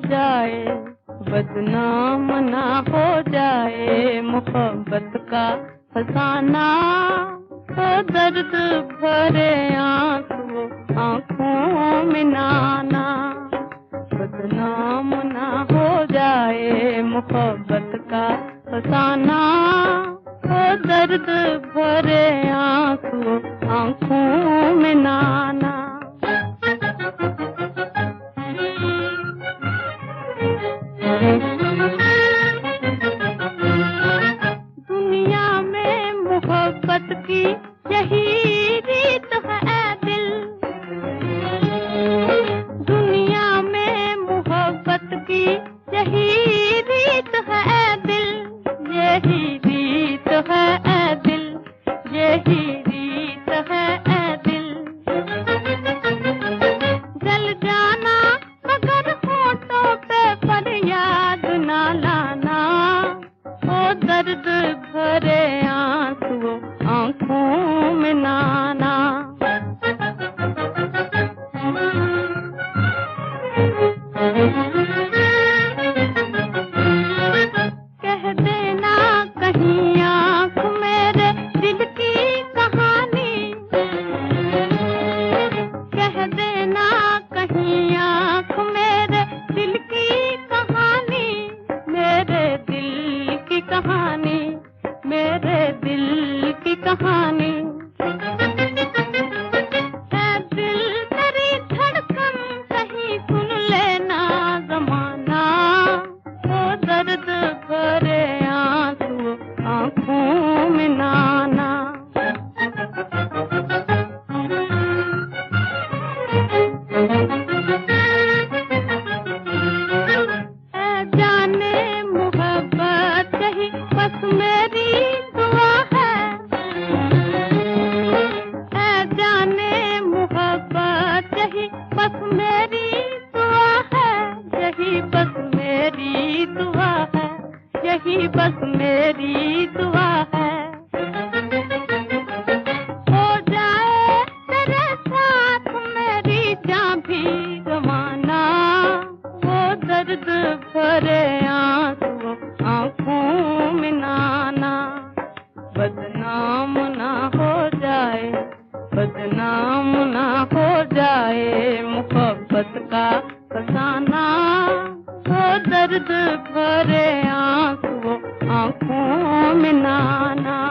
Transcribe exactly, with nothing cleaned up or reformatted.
जाए, बदनाम ना हो जाए मोहब्बत का फसाना। तो दर्द भरे आंसू आंखों में नाना, बदनाम ना हो जाए मोहब्बत का फसाना। तो दर्द भरे आंसू आंखों में नाना। दुनिया में मोहब्बत की यही रीत है दिल, दुनिया में मोहब्बत की यही रीत है दिल, यही रीत है दिल, यही रीत है दिल। जल जाना मगर होठों पे फरियाद ना लाना। ओ दर्द भरे आंसू आंखों में नाना। कह देना कहीं आंख मेरे दिल की कहानी, कह देना कहीं आंख मेरे दिल की कहानी, मेरे दिल की कहानी, मेरे दिल की कहानी। है दिल तेरी धड़कन कहीं सुन लेना ज़माना। ओ दर्द भरे आंसू आंखों में नाना। ऐ जाने मोहब्बत कहीं बस मेरी दुआ है, ऐ जाने मोहब्बत यही बस मेरी दुआ है, यही बस मेरी दुआ है, यही बस मेरी दुआ है। हो जाए तेरे साथ मेरी जान भी गवाना। वो दर्द भरे आंसू आंखों में नाना, बदनाम ना हो जाए, बदनाम ना हो जाए मोहब्बत का फसाना। तो दर्द भरे आंसू आंखों में नाना।